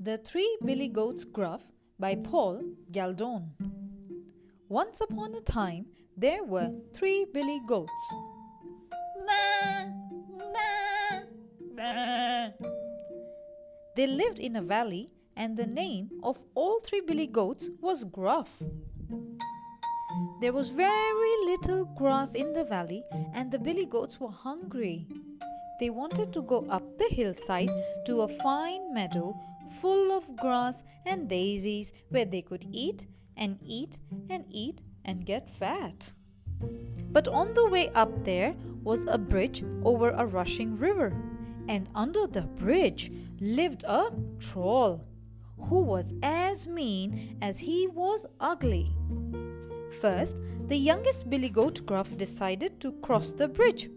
The Three Billy Goats Gruff by Paul Galdon. Once upon a time there were three billy goats. Maa, maa, maa. They lived in a valley, and the name of all three billy goats was Gruff. There was very little grass in the valley, and the billy goats were hungry. They wanted to go up the hillside to a fine meadow full of grass and daisies where they could eat and eat and eat and get fat. But on the way up there was a bridge over a rushing river, and under the bridge lived a troll who was as mean as he was ugly. First, the youngest billy goat Gruff decided to cross the bridge.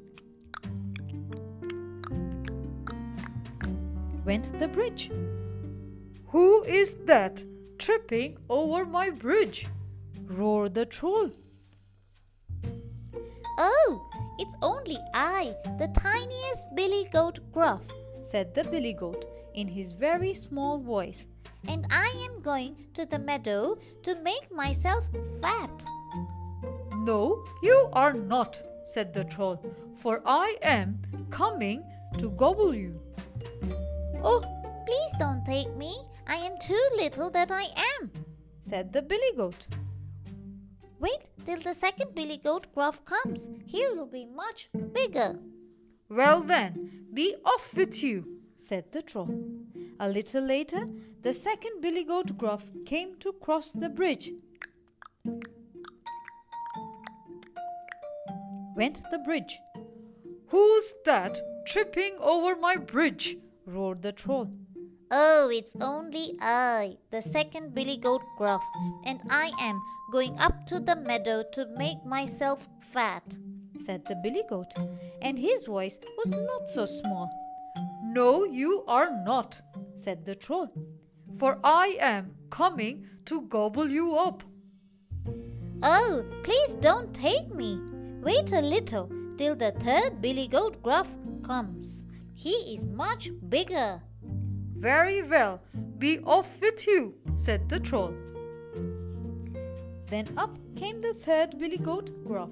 Went the bridge. "Who is that tripping over my bridge?" roared the troll. "Oh, it's only I, the tiniest billy goat Gruff," said the billy goat in his very small voice. "And I am going to the meadow to make myself fat." "No, you are not," said the troll, "for I am coming to gobble you." "Oh, please don't take me. I am too little that I am," said the billy goat. "Wait till the second billy goat Gruff comes. He will be much bigger." "Well then, be off with you," said the troll. A little later, the second billy goat Gruff came to cross the bridge. Went the bridge. "Who's that tripping over my bridge?" roared the troll. "Oh, it's only I, the second billy goat Gruff, and I am going up to the meadow to make myself fat," said the billy goat, and his voice was not so small. "No, you are not," said the troll, "for I am coming to gobble you up." "Oh, please don't take me. Wait a little till the third billy goat Gruff comes. He is much bigger." "Very well, be off with you," said the troll. Then up came the third billy goat Gruff.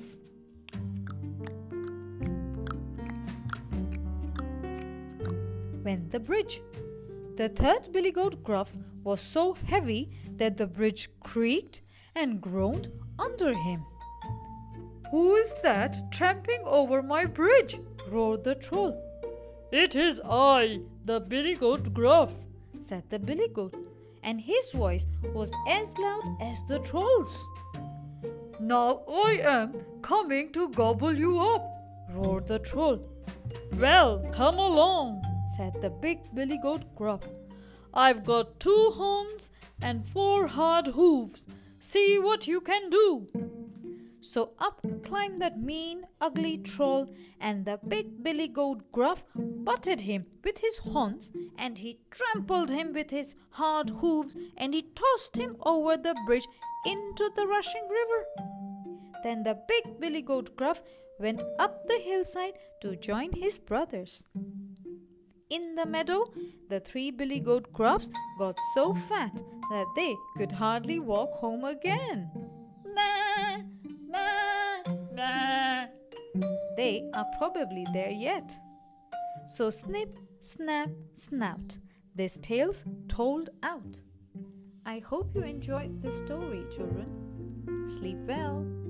Went the bridge. The third billy goat Gruff was so heavy that the bridge creaked and groaned under him. "Who is that tramping over my bridge?" roared the troll. "It is I, the billy goat Gruff," said the billy goat, and his voice was as loud as the troll's. "Now I am coming to gobble you up," roared the troll. "Well, come along," said the big billy goat Gruff. "I've got 2 horns and 4 hard hoofs. See what you can do." So up climbed that mean, ugly troll, and the big billy goat Gruff butted him with his horns, and he trampled him with his hard hoofs, and he tossed him over the bridge into the rushing river. Then the big billy goat Gruff went up the hillside to join his brothers. In the meadow, the 3 billy goat Gruffs got so fat that they could hardly walk home again. "Maa, maa, maa." They are probably there yet. So snip, snap, snout, this tale's told out. I hope you enjoyed this story, children. Sleep well.